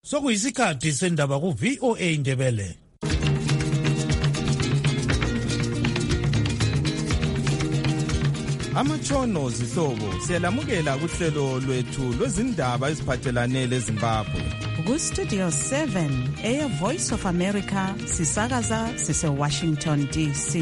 Sokuyisikhathi sendaba ku VOA Indebele. Amatshono zihlobo siyalamukela kuhlelo lwethu lwezindaba eziphathelane leZimbabwe. Ku-Studio 7 Air Voice of America sisakaza sise-Washington DC.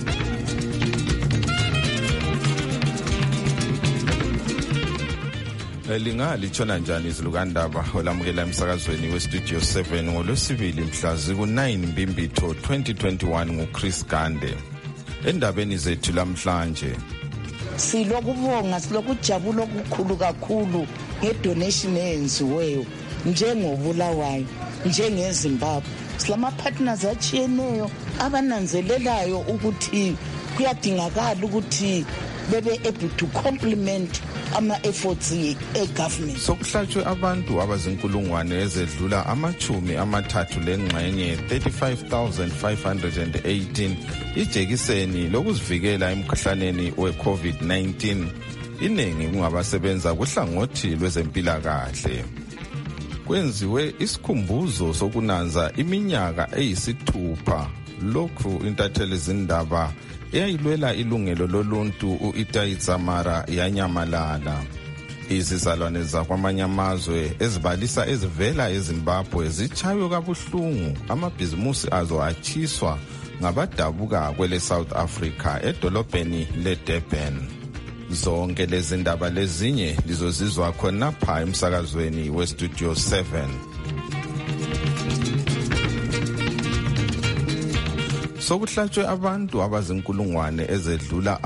Lingalitshona njani izilukandaba olamukela emsakazweni we-Studio 7 ngolwesibili mhla ziku-9 Mbimbitho 2021 nguChris Gande. Endabeni zethu lamhlanje silokubonga silokujabula okukhulu kakhulu ngedonation eyenziweyo njengobulawayo njengeZimbabwe. Silama partners achiyeneyo abananzelelayo ukuthi kuyadingakala ukuthi bebe able to complement ama-efforts e-government. Sokuhlatshwe abantu abazinkulungwane ezedlula 37 35,518 ijekiseni lokuzivikela emkhuhlaneni we-COVID-19. Iningi kungabasebenza kuhlangothi lwezempilakahle. Kwenziwe isikhumbuzo sokunanza iminyaka eyisithupha lokhu intatheli zindaba eyayilwela ilungelo loluntu u-Itai Dzamara yanyamalala. Izizalwane zakwamanye amazwe ezibalisa ezivela eZimbabwe zichaywe kabuhlungu amabhizimusi azo achiswa ngabadabuka kwele South Africa edolobheni leDurban. Zonke lezi ndaba lezinye lizozizwa khonapha emsakazweni we-Studio 7. Sokuhlatshwe abantu abazinkulungwane ezedlula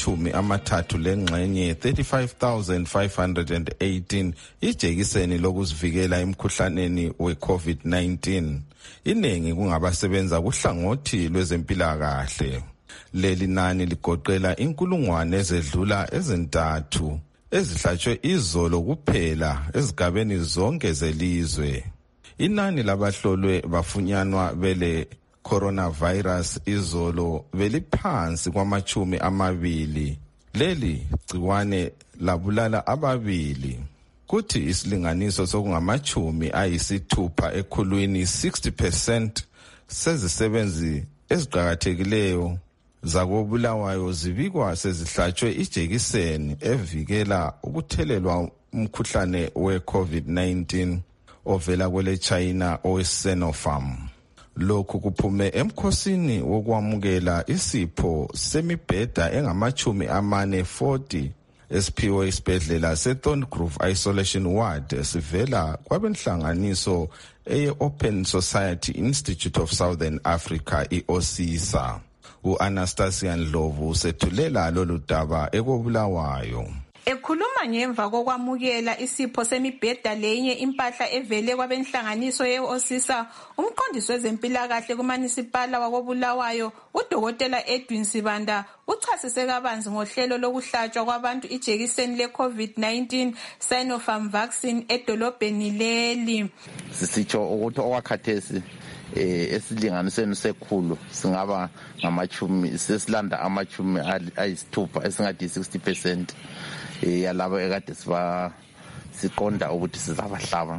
35,518 ijekiseni lokuzivikela emkhuhlaneni we-COVID-19. Iningi kungabasebenza kuhlangothi lwezempilakahle. Leli nani ligoqela inkulungwane ezedlula ezintathu ezihlatshwe izolo kuphela ezigabeni zonke zelizwe. Inani labahlolwe bafunyanwa bele coronavirus izolo beliphansi kwama-20. Leli gciwane labulala ababili. Kuthi isilinganiso sokungama-60 ekhulwini 60% sezisebenzi eziqakathekileyo zakobulawayo zibikwa sezihlatshwe ijekiseni evikela ukuthelelwa umkhuhlane we-COVID-19 ovela kwele China owe-Sinopharm. Lokhu kuphume emkhosini wokwamukela isipho semibheda engama-40 esiphiwe isibhedlela seThorngrove Isolation Ward sivela kwabenhlanganiso eye-Open Society Institute of Southern Africa i-OSISA. U-Anastasia Ndlovu usethulela lolu daba ekobulawayo. Ekhuluma ngemva kokwamukela isipho semibheda lenye impahla evele kwabenhlanganiso ye-OSISA, umqondisi wezempilakahle kumanisipala wakobulawayo uDokotela Edwin Sibanda uchasise kabanzi ngohlelo lokuhlatshwa kwabantu ijekiseni le-COVID-19 Sinopharm vaccine edolobheni leli. Sisitsho ukuthi okwakhathesi esilinganisweni sekhulu singaba sesilanda ama-60 esingathi 60% yalabo ekade siqonda ukuthi sizabahlaba.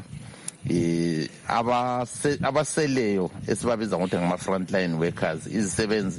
Abaseleyo esibabiza ngokuthi ngama-frontline workers, izisebenzi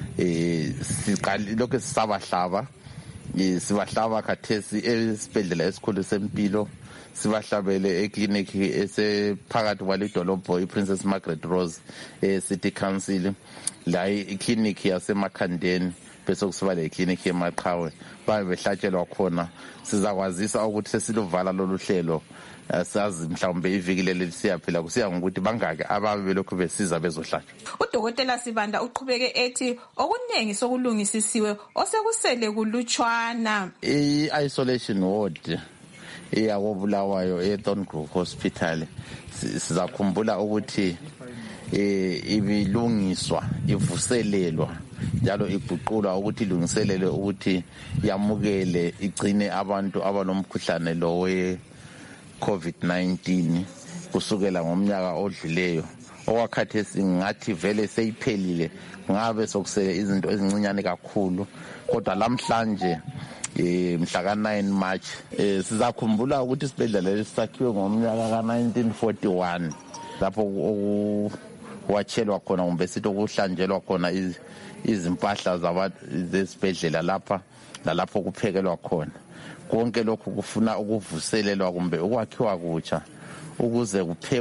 lokhu sisabahlaba, sibahlaba khathesi esibhedlela esikhulu sempilo, sibahlabele eklinikhi esephakathi kwalidolobho iPrincess Margaret Rose City Council, la iklinikhi yaseMakhandeni, bese kusiba le iklinikhi eMaqhawe babe behlatshelwa khona. Sizakwazisa ukuthi sesiluvala lolu hlelo, sazi mhlawumbe iviki leli siyaphila kusiya ngokuthi bangaki ababe belokhu besiza bezohlatshwa. UDokotela Sibanda uqhubeke ethi okuningi sokulungisisiwe osekusele kulutshwana. I-isolation ward eyakobulawayo eThorngrove Hospital sizakhumbula ukuthi ibilungiswa, ivuselelwa njalo iguqulwa ukuthi ilungiselele ukuthi yamukele igcine abantu abanomkhuhlane lo we-COVID-19 kusukela ngomnyaka odluleyo. Okwakhathesi ngathi vele seyiphelile, ngabe sokusele izinto ezincinyane kakhulu, kodwa lamhlanje mhla ka-9 March. Sizakhumbula ukuthi isibhedlela lesi sakhiwe ngomnyaka ka-1941 lapho watshelwa khona kumbe sithi okuhlanjelwa khona izimpahla zesibhedlela lapha lalapho kuphekelwa khona. Konke lokhu kufuna ukuvuselelwa kumbe ukwakhiwa kutsha ukuze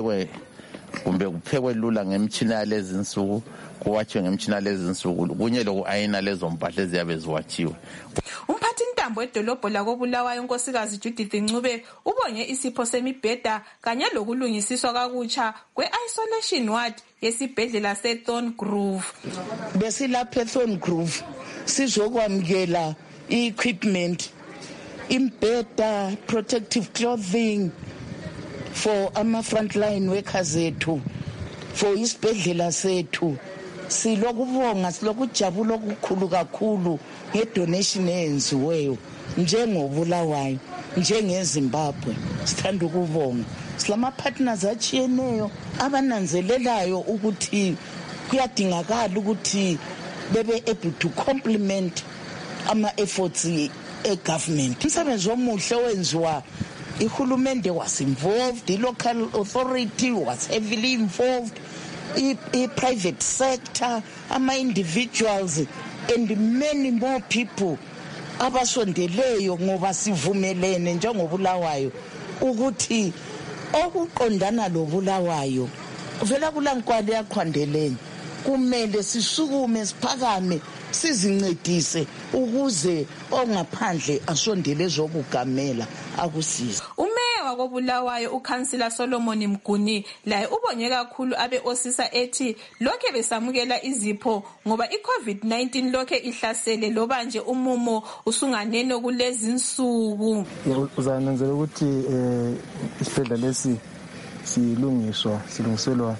kuphekwe lula ngemtshina yalezi insuku, kuwatshwe ngemtshina yalezi insuku kunye loku-ayina lezo mpahla eziyabe ziwatshiwe. Umphathintambo wedolobho lakobulawayo unkosikazi Judith Ncube ubonge isipho semibheda kanye lokulungisiswa kakutsha kwe-isolation ward yesibhedlela seThorn Grove. Besilapha eThorn Grove sizokwamukela i-equipment, imbheda, protective clothing for ama-frontline workers ethu, for isibhedlela sethu. Silokubonga, silokujabula okukhulu kakhulu ngedonation eyenziweyo njengobulawayo, njengeZimbabwe. Sithanda ukubonga. Silama-partners atshiyeneyo abananzelelayo ukuthi kuyadingakala ukuthi bebe able to complement ama-efforts e-government. Umsebenzi omuhle wenziwa, ihulumende was involved, i-local authority was heavily involved, i-private sector, ama-individuals and many more people abasondeleyo ngoba sivumelene njengobulawayo ukuthi okuqondana lobulawayo vela kulankwali yakhwandeleni kumele sisukume siphakame sizincedise ukuze ongaphandle asondele ezokugamela akusiza. Umeya wakobulawayo ukhansila Solomon Mguni laye ubonge kakhulu abe-osisa ethi lokhe besamukela izipho ngoba i-COVID-19 lokhe ihlasele loba nje umumo usunganeno kulezi insuku. Uzananzela ukuthi isibhedlela lesi silungiselwa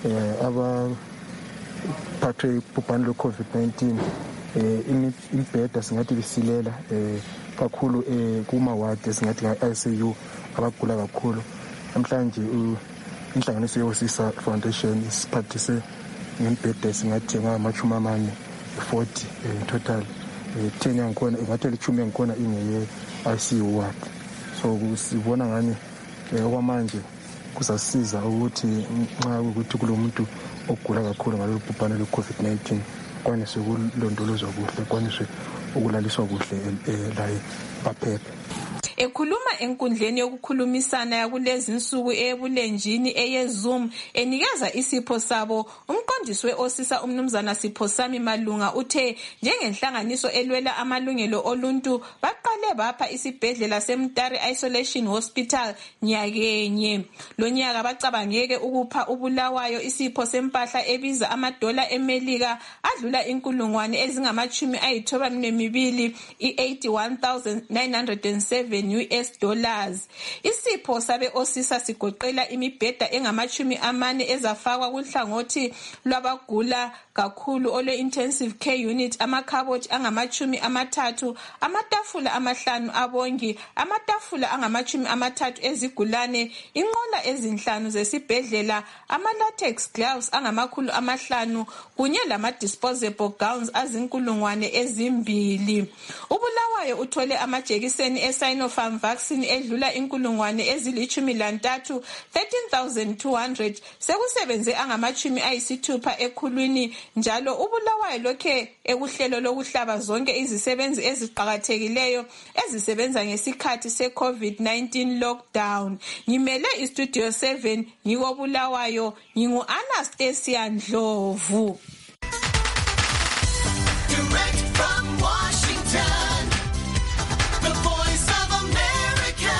phathwe ubhubhane lwe-COVID-19. Imibheda singathi bisilela kakhulu kuma-ward esingathi nge-ICU abagula kakhulu. Namhlanje inhlanganiso ye-Osisa Foundation isiphathise ngembheda esingathi ngama-40 total. 10 yangikhona ingathi 10 yangikhona ingeye-ICU ward. So sibona ngani okwamanje kuzasiza ukuthi nxa ukuthi kulomuntu ogula kakhulu ngalolu bhubhane lwe-COVID-19 kwanise ukulondolozwa kuhle, kwanise ukulaliswa kuhle laye baphephe. Ekhuluma enkundleni yokukhulumisana yakulezi insuku ebulenjini eyeZoom enikeza isipho sabo, umqondisi we-Osisa umnumzana Siphosami Malunga uthe njengenhlanganiso elwela amalungelo oluntu baqale bapha isibhedlela seMtari Isolation Hospital nyakenye. Lo nyaka bacabangeke ukupha ubulawayo isipho sempahla ebiza amadola eMelika adlula inkulungwane ezingama-92 i-81,907 US dollars. Isipho sabe-Osisa sigoqela imibheda engama-40 ezafakwa kuhlangothi lwabagula kakhulu ole-intensive care unit, amakhabothi angama-30, amatafula 5 abongi, amatafula angama-30 ezigulane, inqola 5 zesibhedlela, ama-latex gloves 500 kunye lama-disposable gowns 2,000. Ubulawayo uthole amajekiseni e-Sinopharm vaccine edlula 13,000, 13,200 sekusebenze angama-60 ekhulwini. Njalo ubulawayo lokhe ekuhlelo lokuhlaba zonke izisebenzi eziqhakathekileyo ezisebenza ngesikhathi se-COVID-19 lockdown. Ngimele iStudio 7 ngikobulawayo, ngingu-Anastasia Ndlovu. Direct from Washington, the voice of America,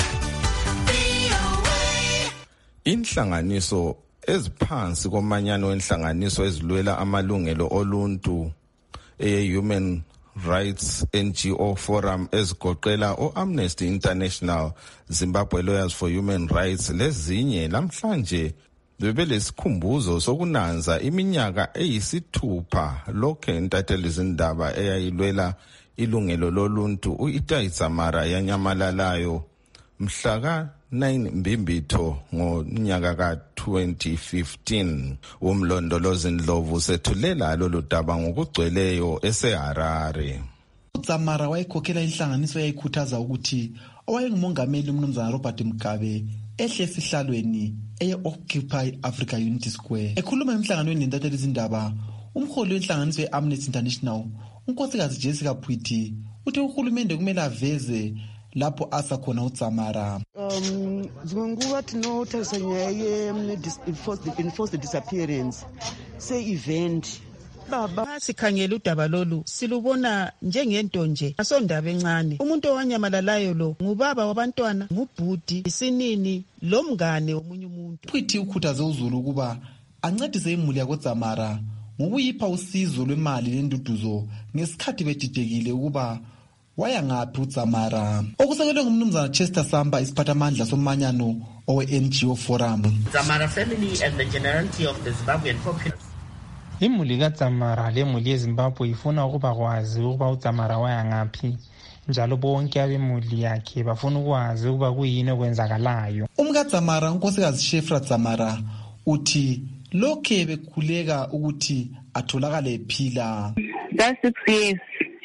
VOA. Inhlanganiso eziphansi komanyano wenhlanganiso ezilwela amalungelo oluntu Human Rights NGO Forum ezigoqela o-Amnesty International, Zimbabwe Lawyers for Human Rights lezinye namhlanje bebelesikhumbuzo sokunanza iminyaka eyisithupha lokhe intatheli zindaba eyayilwela ilungelo loluntu u-Itai Dzamara yanyamalalayo mhlaka 9 Mbimbitho ngonyaka ka-2015. Umlondolozi Ndlovu sethulela lolu daba ngokugcweleyo eseHarare. uDzamara wayekhokhela inhlanganiso eyayikhuthaza ukuthi owayengumongameli umnumzana Robert Mugabe ehle esihlalweni eye-Occupy Africa Unity Square. Ekhuluma emhlanganweni nentatheli izindaba, umholi wenhlanganiso ye-Amnesty International unkosikazi Jessica Pwiti uthi uhulumende kumele aveze lapho asa khona uDzamara. Zinguba tinothatha nyaye enforced disappearance say event. Baba sikhangela udaba lolu silubona njengento nje asondaba encane. Umuntu owanyamalalayo lo ngubaba wabantwana, ngubhudi, isinini lomngane womunye umuntu. Pwiti ukhuthaze uZulu kuba ancedise imuli yakoDzamara ngokuyipha usizo lwemali lenduduzo ngesikhathi bedidekile ukuba waya ngaphi uDzamara. Okusekelwe ngumnumzana Chester Samba isiphathamandla somanyano owe-NGO Forum. Dzamara family and the generality of the Zimbabwean populace. Imuli kaDzamara lemuli yeZimbabwe ifuna ukuba kwazi ukuba uDzamara waya ngaphi. Njalo bonke abemuli yakhe bafuna ukwazi ukuba kuyini okwenzakalayo. UmkaDzamara unkosikazi Shefra Dzamara uthi lokhe bekhuleka ukuthi atholakale ephila. That's 6 years.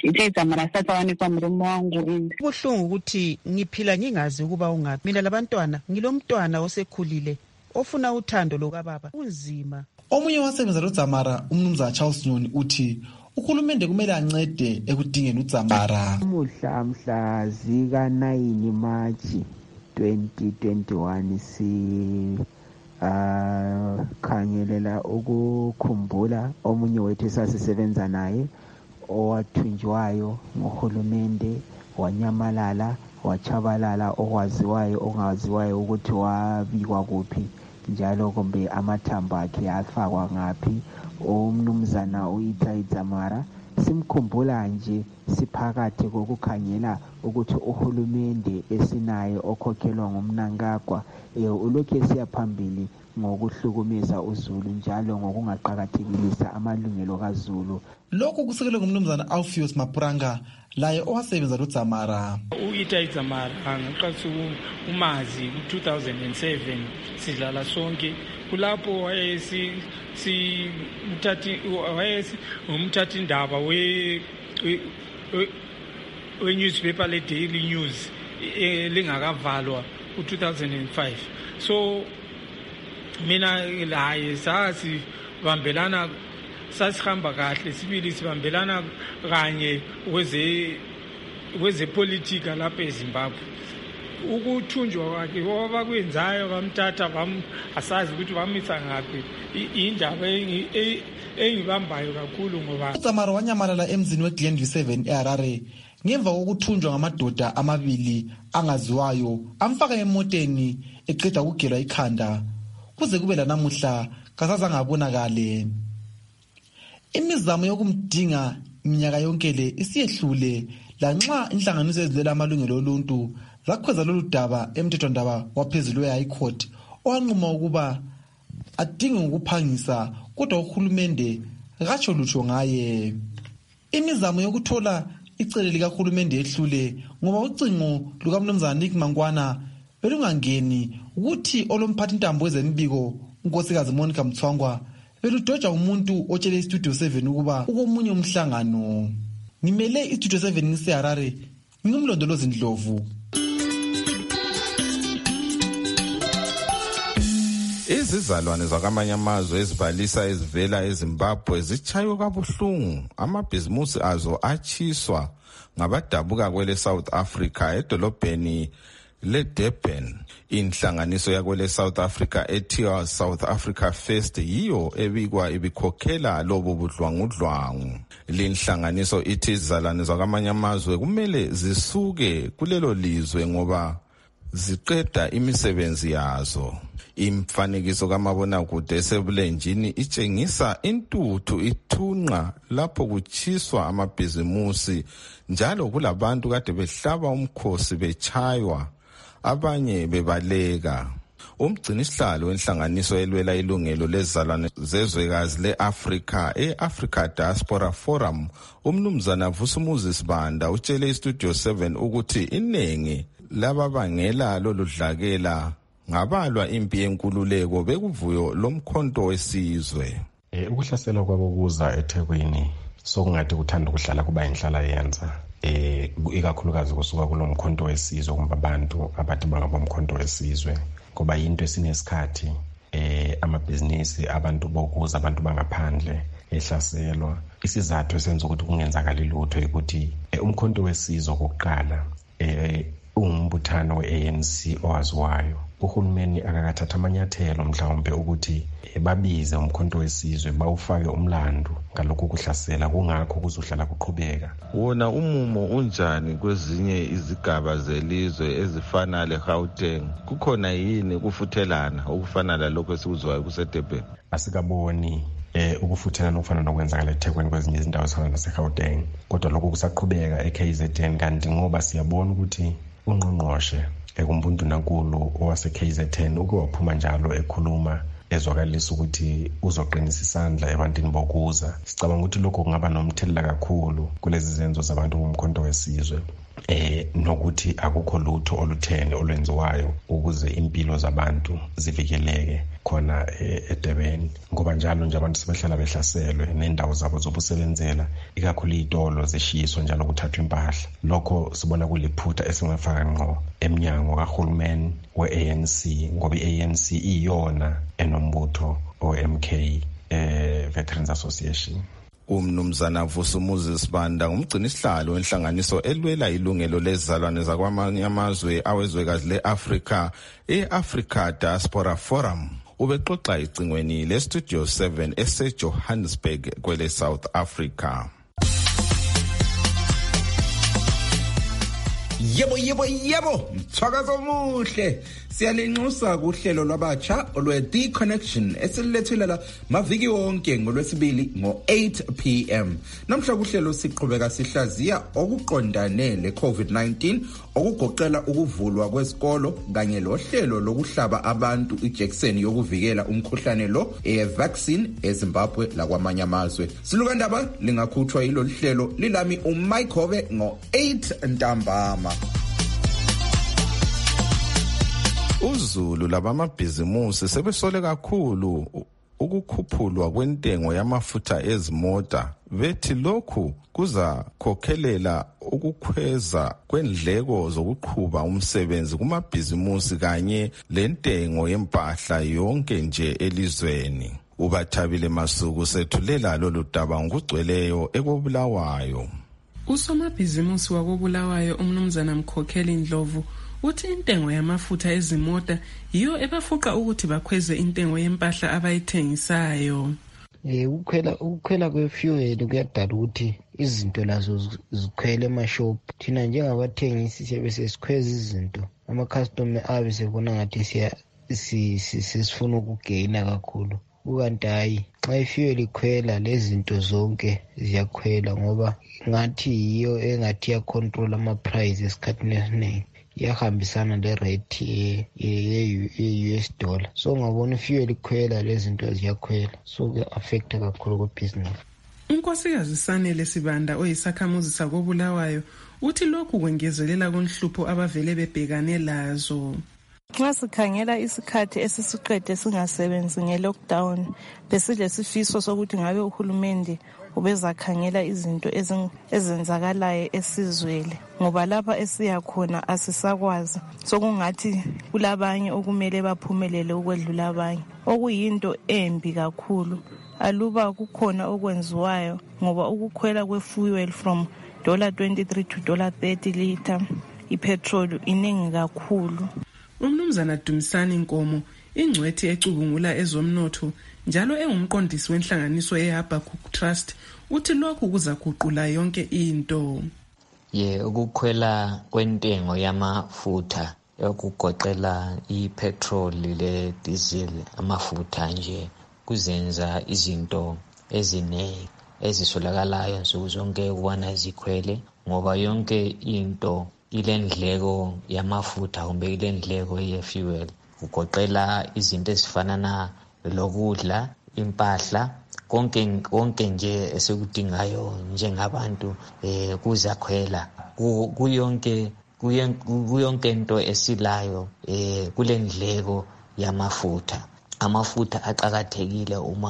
Kubuhlungu ukuthi ngiphila ngingazi ukuba ungaphi. Mina labantwana ngilomntwana osekhulile ofuna uthando lokababa. Unzima. Omunye wasebenza loDzamara umnumzana Charles Nyoni uthi uhulumende kumele ancede ekudingeni uDzamara. Mhla zika 9 March 2021 si khangelela ukukhumbula omunye wethu sasisebenza naye owathunjwayo ngohulumende, wanyamalala, wachabalala, okwaziwayo ongaziwayo ukuthi wabikwa kuphi njalo kumbe amathambo akhe afakwa ngaphi. Umnumzana uItai Dzamara simkhumbula nje siphakathi kokukhangela ukuthi uhulumende esinaye okhokhelwa ngumnankagwa ulokhu esiya phambili ngokuhlukumeza uZulu njalo ngokungaqhakathekilisa amalungelo kaZulu. Lokhu kusekelwe ngumnumzana Alpheus Mapuranga laye owasebenza loDzamara. uItai Dzamara angaqalisa umazi ku-2007 sidlala sonke kulapho umthathi indaba we-newspaper le-Daily News lingakavalwa ku-2005. So mina laye sasibambelana, sasihamba kahle sibili, sibambelana kanye kwezepolitika lapha eZimbabwe. Ukuthunjwa kwakhe wabakwenzayo bamthatha asazi ukuthi bamisa ngaphi indaba engibambayo kakhulu ngoba uDzamara wanyamalala emzini weGlenview 7 eHarare ngemva kokuthunjwa ngamadoda amabili angaziwayo amfaka emoteni eqeda ukugelwa ikhanda kuze kube lanamuhla kasazangabonakale. Imizamo yokumdinga iminyaka yonke le isiyehlule lanxa inhlanganiso ezilwela amalungelo oluntu zakhweza lolu daba emthethwandaba waphezulu we-High Court owanquma ukuba adinge ukuphangisa kodwa uhulumende katsho lutho ngaye. Imizamo yokuthola icele likahulumende ehlule ngoba ucingo lukamnumzana Nick Mangwana belungangeni ukuthi olomphathi intambo wezemibiko unkosikazi Monica Mthwangwa beludoja umuntu otshele iStudio 7 ukuba ukomunye umhlangano. Ngimele iStudio 7 ngiseHarare, ngingumlondolozi Ndlovu. Izizalwane zakamanye amazwe ezibalisa ezivela eZimbabwe zichaywe kabuhlungu, amabhizimusi azo achiswa ngabadabuka kwele South Africa edolobheni leDurban. Inhlanganiso yakwele South Africa ethiwa South Africa First yiyo ebikwa ibikhokhela lobo budlwangudlwangu. Linhlanganiso ithi izizalwane zakamanye amazwe kumele zisuke kulelo lizwe ngoba ziqeda imisebenzi yazo. Imfanekiso kamabonakude esebulenjini itshengisa intuthu ithunqa lapho kuchiswa amabhizimusi njalo kulabantu kade behlaba umkhosi bechaywa abanye bebaleka. Umgcinisihlalo wenhlanganiso elwela ilungelo lezizalwane zezwekazi le-Africa e-Africa Diaspora Forum umnumzana Vusumuzi Sibanda utshele iStudio 7 ukuthi inengi lababangela loludlakela ngabalwa impi yenkululeko bekuvuyo lomkhonto wesizwe. Ukuhlaselwa kwabo kuza eThekwini sokungathi kuthanda ukuhlala kuba inhlala yenza. ikakhulukazi kusuka kulo mkhonto wesizwe kumbe abantu abathi bangaba umkhonto wesizwe, ngoba yinto esinesikhathi amabhizinisi abantu bokuza abantu bangaphandle ehlaselwa. Isizathu esenza ukuthi kungenzakali lutho ukuthi umkhonto wesizwe kokuqala umbuthano we-ANC owaziwayo. Uhulumeni akakathatha amanyathelo mhlawumbe ukuthi babize umkhonto wesizwe bawufake umlando ngalokhu kuhlasela, kungakho kuzohlala kuqhubeka. Wona umumo unjani kwezinye izigaba zelizwe ezifana leGauteng? Kukhona yini ukufuthelana okufana lalokho esikuzwayo kuseDurban? Asikaboni ukufuthelana okufana nokwenzakala eThekwini kwezinye izindawo ezifana naseGauteng, kodwa lokho kusaqhubeka eKZN, kanti ngoba siyabona ukuthi ungqongqoshe kumbuntu nankulu owase-KZN uke waphuma njalo ekhuluma ezwakalisa ukuthi uzoqinisa isandla ebantwini bokuza. Sicabanga ukuthi lokho kungaba nomthelela kakhulu kulezi zenzo zabantu bomkhonto wesizwe, nokuthi akukho lutho olutheni olwenziwayo ukuze impilo zabantu zivikeleke khona eDurban, ngoba njalo nje abantu sebehlala behlaselwe nendawo zabo zokusebenzela, ikakhulu izitolo zishiswa njalo kuthathwa impahla. Lokho sibona kuliphutha esingafaka ngqo emnyango kahulumeni we-ANC, ngoba i-ANC iyona enombutho o-MK Veterans Association. Umnumzana Vusumuzi Sibanda umgcini isihlalo wenhlanganiso elwela ilungelo lezizalwane zakwamanye amazwe awezwekazi le-Afrika, e-Africa Diaspora Forum, ubexoxa icingweni le-Studio 7 ese-Johannesburg kwele South Africa. Yebo, mthakazo omuhle. Siyalinxusa kuhlelo lwabatsha olwe-The Connection esililethulela maviki wonke ngolwesibili ngo-8 p.m. Namhla kuhlelo siqhubeka sihlaziya okuqondane le-COVID-19, okugoqela ukuvulwa kwesikolo kanye lohlelo lokuhlaba abantu ijekiseni yokuvikela umkhuhlane lo vaccine eZimbabwe lakwamanye amazwe. Silukandaba lingakhutshwa yilo hlelo lilami uMike Hove ngo-8 ntambama. Uzulu labamabhizimusi sebesole kakhulu ukukhuphulwa kwentengo yamafutha ezimota, bethi lokhu kuza khokhelela ukukhweza kwendleko zokuqhuba umsebenzi kumabhizimusi kanye lentengo yempahla yonke nje elizweni. Ubathabile Masuku sethulela lolu daba ngokugcweleyo ekobulawayo. Usomabhizimusi wakobulawayo umnumzana Mkhokheli Ndlovu uthi intengo yamafutha ezimota yiyo ebafuqa ukuthi bakhweze intengo yempahla abayithengisayo. Ukukhwela kwefuel kuyadala ukuthi izinto lazo zikhwele emashop. Thina njengabathengisi siyabe sesikhweza izinto, ama-customer abe sebona ngathi sifuna ukugeyina kakhulu. Ukanti hayi, xa ifuel ikhwela lezi zinto zonke ziyakhwela, ngoba ngathi yiyo engathi ya-control ama-price esikhathini esiningi. Iyahambisana le-rate ye-US dollar. So ngabona ifuel ikhwela lezi zinto ziyakhwela, so kuya-affecta kakhulu kubhizinisi. Unkosikazi Sanele Sibanda oyisakhamuzi sakobulawayo uthi lokhu kwengezelela konhlupho abavele bebhekane lazo. Nxa sikhangela isikhathi esisiqede singasebenzi nge-lockdown, besilesifiso sokuthi ngabe uhulumende ubezakhangela izinto ezenzakalayo esizwele, ngoba lapha esiya khona asisakwazi. Sokungathi kulabanye okumele baphumelele ukwedlula abanye, okuyinto embi kakhulu. Aluba kukhona okwenziwayo, ngoba ukukhwela kwefuel from $23 to $30 liter ipetrol iningi kakhulu. Umnumzana Dumisani Nkomo, ingcwethi ecubungula ezomnotho njalo engumqondisi wenhlanganiso yeHabakkuk Trust, uthi lokhu kuzaguqula yonke into. Ukukhwela kwentengo yamafutha okugoqela ipetrol le diesel, amafutha nje kuzenza izinto eziningi ezisolakalayo nsuku zonke ukubona zikhwele, ngoba yonke into ilendleko yamafutha kumbe ilendleko ye-fuel, kugoqela izinto ezifana lokudla, impahla, konke nje esikudingayo njengabantu kuzakhwela. Kuyonke into esilayo kulendleko yamafutha. Amafutha aqhakathekile uma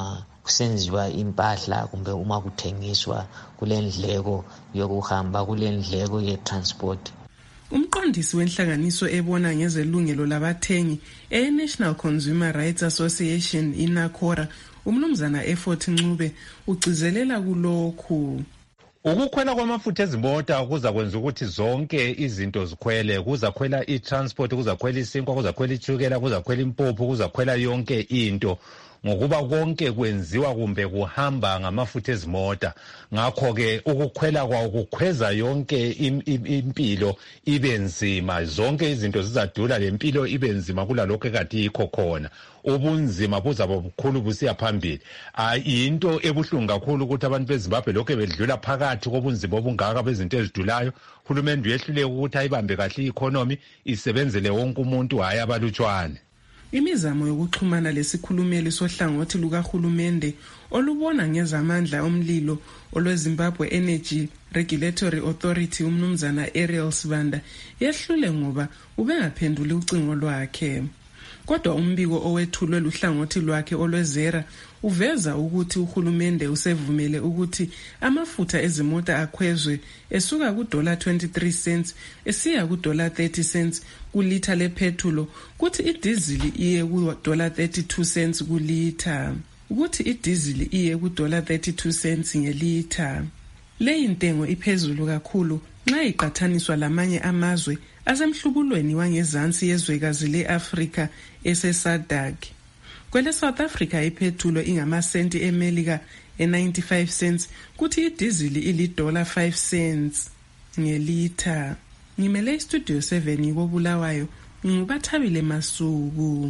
kusenziwa impahla kumbe uma kuthengiswa kulendleko yokuhamba kulendleko ye-transport. Umqondisi wenhlanganiso ebona ngezelungelo labathengi e-National Consumer Rights Association iNACORA umnumzana Effort Ncube ugcizelela kulokhu. Ukukhwela kwamafutha ezimota kuza kwenza ukuthi zonke izinto zikhwele, kuzakhwela i-transport, kuzakhwela isinkwa, kuzakhwela itshukela, kuzakhwela impuphu, kuzakhwela yonke into, ngokuba konke kwenziwa kumbe kuhamba ngamafutha ezimota. Ngakho-ke ukukhwela kwawo kukhweza yonke impilo ibe nzima, zonke izinto zizadula, lempilo ibe nzima kulalokho ekade yikho khona. Ubunzima buzaba bukhulu busiya phambili. Into ebuhlungu kakhulu ukuthi abantu beZimbabwe lokho bedlula phakathi kobunzima obungaka bezinto ezidulayo. Uhulumende uyehluleke ukuthi ayibambe kahle i-economy isebenzele wonke umuntu, hayi abalutshwane. Imizamo yokuxhumana lesikhulumeli sohlangothi lukahulumende olubona ngezamandla omlilo olweZimbabwe Energy Regulatory Authority umnumzana Ariel Sibanda yehlule ngoba ubengaphenduli ucingo lwakhe. Kodwa umbiko owethulwe luhlangothi lwakhe olwezera uveza ukuthi uhulumende usevumele ukuthi amafutha ezimota akhwezwe esuka ku$23 cents esiya ku$30 cents kulitha lephethulo, kuthi idizili iye ku$32 cents kulitha, ukuthi idizili iye ku$32 cents ngelitha. Leyi ntengo iphezulu kakhulu nxa iqathaniswa lamanye amazwe asemhlubulweni wangezansi yezwekazi le-Afrika ese-SADC. Kwele South Africa iphethulo ingamasenti eMelika e-95 cents, kuthi idizili ili$5 cents ngelitha. Ngimele iStudio 7 ngikobulawayo, ngubathabile Masuku.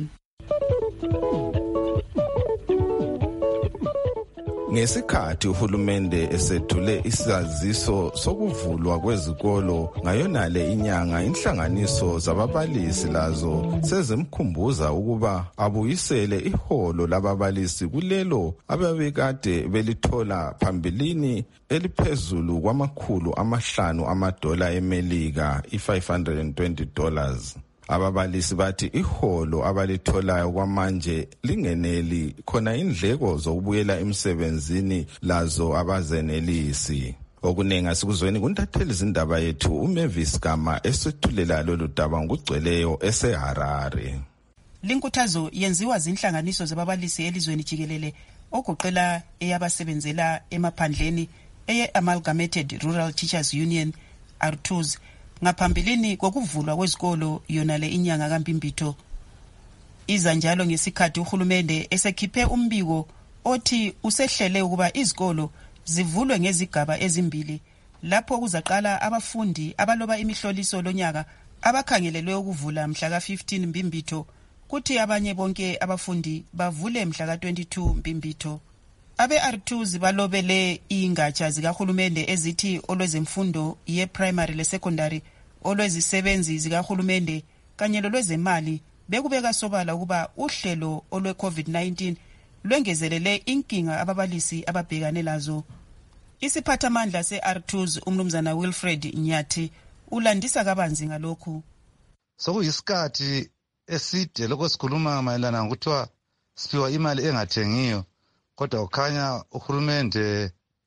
Ngesikhathi uhulumende esethule isaziso sokuvulwa kwezikolo ngayonale inyanga, inhlanganiso zababalisi lazo sezimkhumbuza ukuba abuyisele iholo lababalisi kulelo ababekade belithola phambilini eliphezulu $500 eMelika, $520. Ababalisi bathi iholo abalitholayo kwamanje lingeneli khona indleko zokubuyela emsebenzini lazo abazenelisi. Okunengi asikuzweni kuntatheli izindaba yethu uMavis Gama esethulela lolu daba ngugcweleyo eseHarare. Linkuthazo yenziwa zinhlanganiso zababalisi elizweni jikelele ogoqela eyabasebenzela emaphandleni eye-Amalgamated Rural Teachers Union R2s ngaphambilini kokuvulwa kwezikolo yonale inyanga kaMbimbitho. Iza njalo ngesikhathi uhulumende esekhiphe umbiko othi usehlele ukuba izikolo zivulwe ngezigaba ezimbili, lapho kuzaqala abafundi abaloba imihloliso lonyaka abakhangelelwe ukuvula mhla ka-15 Mbimbitho, kuthi abanye bonke abafundi bavule mhla ka-22 Mbimbitho. Abe-R2 balobele ingatsha zikahulumende ezithi olwezemfundo ye-primary le-secondary, olwezisebenzi zikahulumende kanye lolwezemali bekubeka sobala ukuba uhlelo olwe-COVID-19 lwengezelele inkinga ababalisi ababhekane lazo. Isiphathamandla se-R2 umnumzana Wilfred Nyathi ulandisa kabanzi ngalokhu. Sokuyisikhathi eside lokho sikhuluma mayelana ngokuthiwa siphiwa imali engathengiyo, kodwa ukhanya uhulumende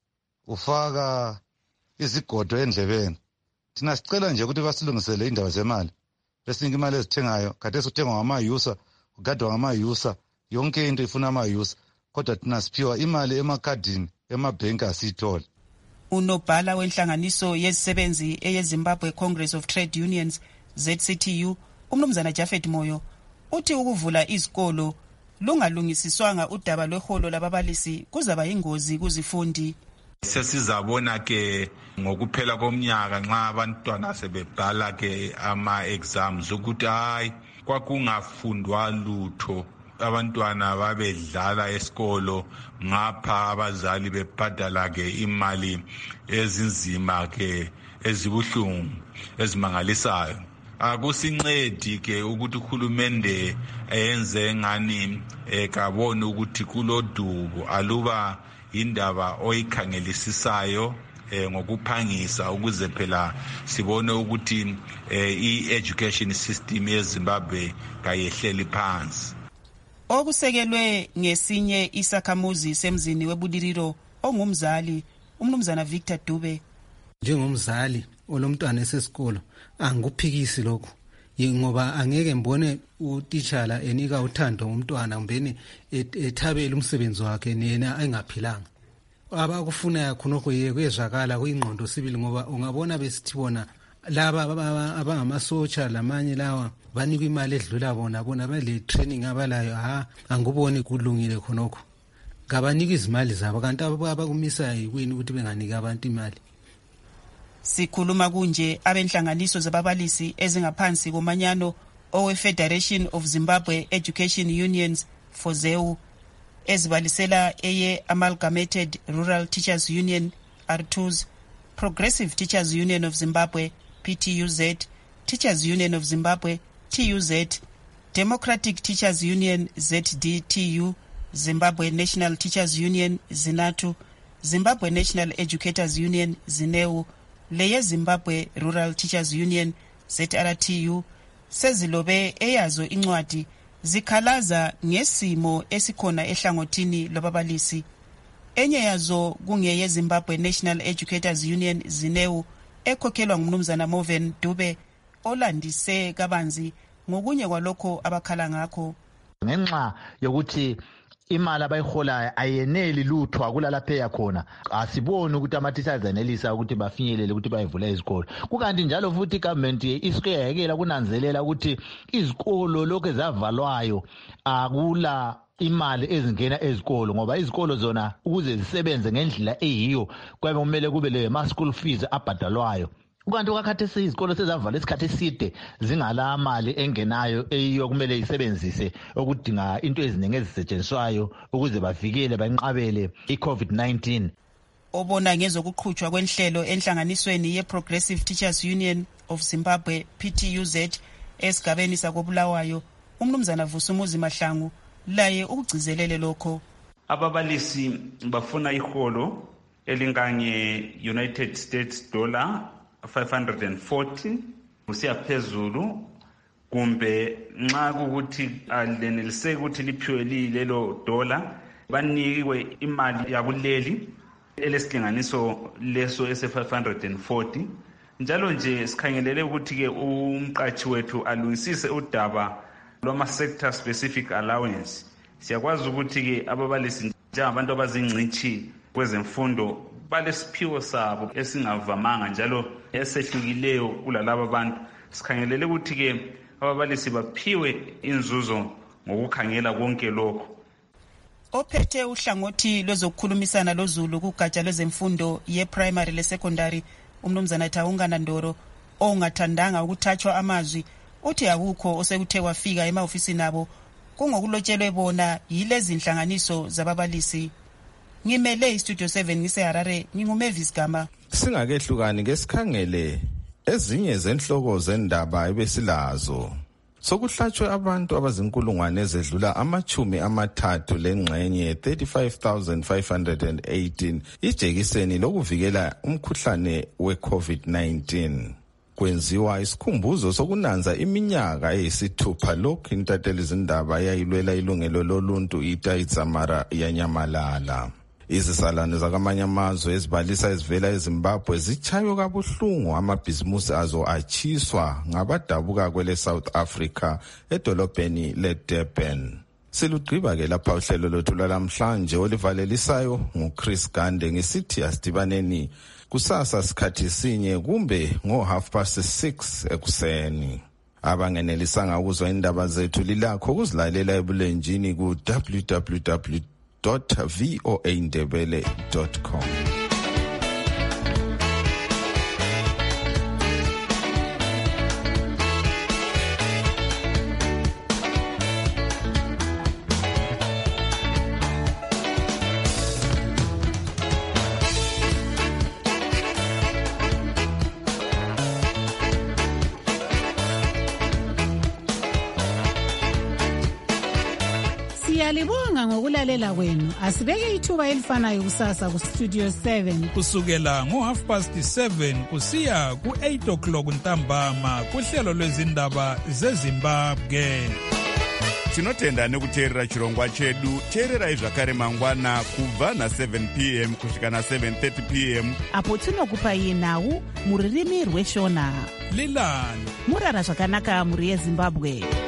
ufaka izigodo endlebeni. Thina sicela nje ukuthi basilungisele indaba zemali. Besinga imali ezithengayo, kade sithengwa ngamayusa, ugadwa ngamayusa, yonke into ifuna amayusa, kodwa thina siphiwa imali emakhadini, emabhenki asiyithola. Unobhala wenhlanganiso yezisebenzi eyeZimbabwe Congress of Trade Unions ZCTU umnumzana Jafet Moyo uthi ukuvula izikolo lungalungisiswanga udaba lweholo lababalisi kuzaba yingozi kuzifundi. Sesizabona ke ngokuphela komnyaka nxa abantwana sebebhala ke ama-exams ukuthi hayi kwakungafundwa lutho, abantwana babedlala esikolo ngapha abazali bebhadala ke imali ezinzima ke ezibuhlungu ezimangalisayo. Akusincedi ke ukuthi uhulumende enze ngani kabone ukuthi kulodubo aluba indaba oyikhangelisisayo ngokuphangisa ukuze phela sibone ukuthi i-education system yeZimbabwe kayehleli phansi. okusekelwe ngesinye isakhamuzi semzini webuliriro ongumzali umnumzana Victor Dube. Njengomzali olomntwana esesikolo angikuphikisi lokho ngoba angeke mbone utitshala enika uthando ngomntwana umbeni ethabele umsebenzi wakhe nena engaphilanga. Abakufuna khonokho yezwakala kuyingqondo sibili ngoba ungabona besithi bona laba abangamasotsha lamanye lawa banikwa imali edlula bona bale training abalayo anguboni kulungile khonokho. Ngabanika izimali zabo kanti abakumisa yikwini ukuthi benganika abantu imali. Sikhuluma kunje abenhlanganiso zababalisi ezingaphansi komanyano owe-Federation of Zimbabwe Education Unions for ZEU ezibalisela eye Amalgamated Rural Teachers Union R2s, Progressive Teachers Union of Zimbabwe PTUZ, Teachers Union of Zimbabwe TUZ, Democratic Teachers Union ZDTU, Zimbabwe National Teachers Union ZINATU, Zimbabwe National Educators Union ZINEU, leye Zimbabwe Rural Teachers Union ZRTU sezilobe eyazo incwadi zikhalaza ngesimo esikhona ehlangothini lababalisi. Enye yazo kungeye Zimbabwe National Educators Union ZINEU ekhokhelwa ngumnumzana Moven Dube olandise kabanzi ngokunye kwalokho abakhala ngakho. Ngenxa yokuthi imali abayiholayo ayeneli lutho akulapha yakhona asiboni ukuthi ama-teachers anelisa ukuthi bafinyelele ukuthi bayivule izikolo. Kukanti njalo futhi government isiyayekela kunanzelela ukuthi izikolo lokho ezavalwayo akula imali ezingena ezikolo ngoba izikolo zona ukuze zisebenze ngendlela eyiyo kwabe kumele kube le school fees abhadalwayo. Ukanti wakhathesi izikolo sezavala isikhathi eside zingala mali engenayo eyiyo kumele isebenzise okudinga into eziningi ezisetshenziswayo ukuze bavikele banqabele i-COVID-19. Obona ngezokuqhutshwa kwenhlelo enhlanganisweni ye-Progressive Teachers Union of Zimbabwe PTUZ esigabeni sakobulawayo umnumzana Vusumuzi Mahlangu laye ukugcizelele lokho. Ababalisi bafuna iholo elingange United States dollar 540 kusiya phezulu kumbe nxa ukuthi alenelise ukuthi liphiwe lelo dollar banikwe imali yakuleli elesilinganiso leso ese 540. Njalo nje sikhangelele ukuthi ke umqashi wethu alungisise udaba loma sector specific allowance. Siyakwazi ukuthi ke ababalisi njengabantu abazingcithi kwezemfundo balesiphiwo sabo esingavamanga njalo esehlukileyo kulalabo abantu. Sikhangelele ukuthi ke ababalisi baphiwe inzuzo ngokukhangela konke lokho. Ophethe uhlangothi lwezokukhulumisana loZulu kugatsha lwezemfundo ye-primary le-secondary umnumzana Thawungana Ndoro ongathandanga ukuthathwa amazwi uthi akukho osekuthe kwafika emaofisini abo kungokulotshelwe bona yilezi inhlanganiso zababalisi. Ngimele iStudio 7 ngiseHarare nginguMavis Gama. Singakehlukani ngesikhangele ezinye zenhloko zendaba ebesilazo. Sokuhlatshwe abantu abazinkulungwane ezedlula 30 lengxenye 35,518 ijekiseni lokuvikela umkhuhlane we-COVID-19. Kwenziwa isikhumbuzo sokunanza iminyaka eyisithupha lokhu intatheli zindaba yayilwela ilungelo loluntu iTaitsamara yanyamalala. Izisalane zakamanye amazwe ezibalisa ezivela eZimbabwe zichaywe kabuhlungu amabhizimusi azo achiswa ngabadabuka kwele South Africa edolobheni leDurban. Silugqiba ke lapha uhlelo lwethu lwalamhlanje olivalelisayo nguChris Gande ngisithi asidibaneni kusasa sikhathi sinye kumbe ngo6:30 ekuseni. Abangenelisanga ukuzwa indaba zethu lilakho ukuzilalela ebulenjini ku www.voaindebele.com. Siyalibonga ngokulalela kwenu. Asibeke ithuba elifanayo kusasa ku Studio 7 kusukela ngo7:30 kusiya ku8 o'clock ntambama kuhlelo lwezindaba zeZimbabwe. tinotenda nekuteerera chirongwa chedu. Teererai zvakare mangwana kubva na7 p.m. kusvika na7:30 p.m. apo tinokupai nhau muririmi rweshona. Lilan murara zvakanaka muri yeZimbabwe.